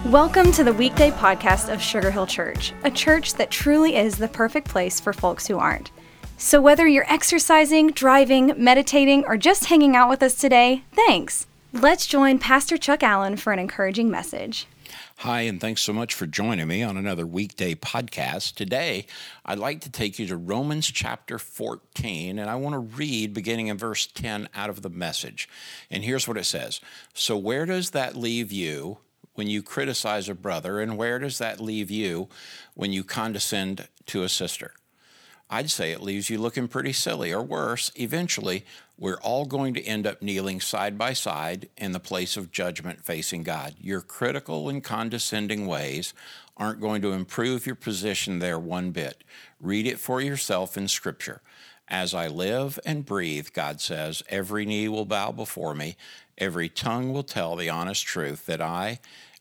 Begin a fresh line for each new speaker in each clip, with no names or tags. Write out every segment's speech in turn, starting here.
Welcome to the weekday podcast of Sugar Hill Church, a church that truly is the perfect place for folks who aren't. So whether you're exercising, driving, meditating, or just hanging out with us today, thanks. Let's join Pastor Chuck Allen for an encouraging message.
Hi, and thanks so much for joining me on another weekday podcast. Today, I'd like to take you to Romans chapter 14, and I want to read beginning in verse 10 out of the Message. And here's what it says. So where does that leave you when you criticize a brother, and where does that leave you when you condescend to a sister? I'd say it leaves you looking pretty silly, or worse, eventually, we're all going to end up kneeling side by side in the place of judgment facing God. Your critical and condescending ways aren't going to improve your position there one bit. Read it for yourself in Scripture. As I live and breathe, God says, every knee will bow before me, every tongue will tell the honest truth that I,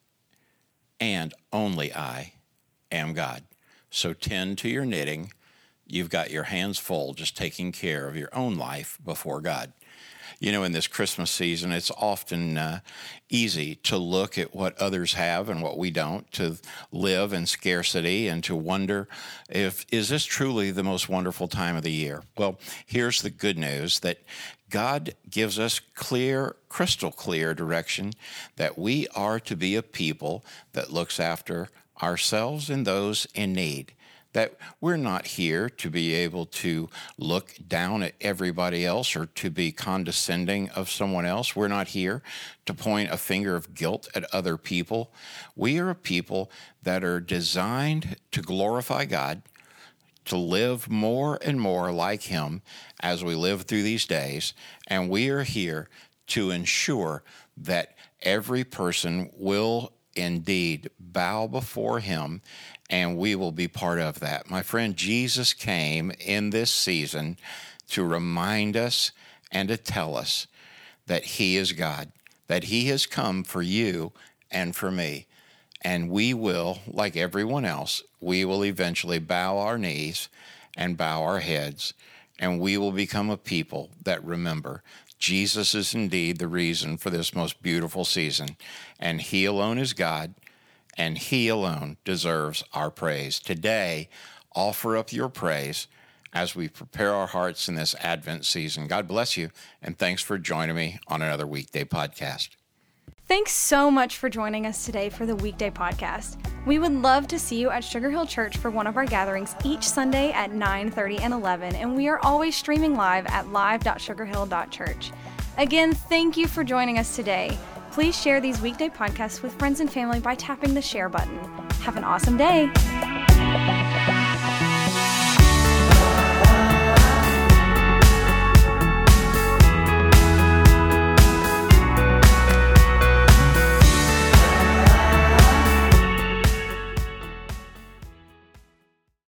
and only I, am God. So tend to your knitting. You've got your hands full just taking care of your own life before God. You know, in this Christmas season, it's often easy to look at what others have and what we don't, to live in scarcity and to wonder is this truly the most wonderful time of the year? Well, here's the good news that God gives us clear, crystal clear direction that we are to be a people that looks after ourselves and those in need. That we're not here to be able to look down at everybody else or to be condescending of someone else. We're not here to point a finger of guilt at other people. We are a people that are designed to glorify God, to live more and more like Him as we live through these days. And we are here to ensure that every person will indeed bow before Him, and we will be part of that. My friend, Jesus came in this season to remind us and to tell us that He is God, that He has come for you and for me. And we will, like everyone else, we will eventually bow our knees and bow our heads, and we will become a people that remember Jesus is indeed the reason for this most beautiful season, and He alone is God, and He alone deserves our praise. Today, offer up your praise as we prepare our hearts in this Advent season. God bless you, and thanks for joining me on another weekday podcast.
Thanks so much for joining us today for the weekday podcast. We would love to see you at Sugar Hill Church for one of our gatherings each Sunday at 9:30 and 11, and we are always streaming live at live.sugarhill.church. Again, thank you for joining us today. Please share these weekday podcasts with friends and family by tapping the share button. Have an awesome day.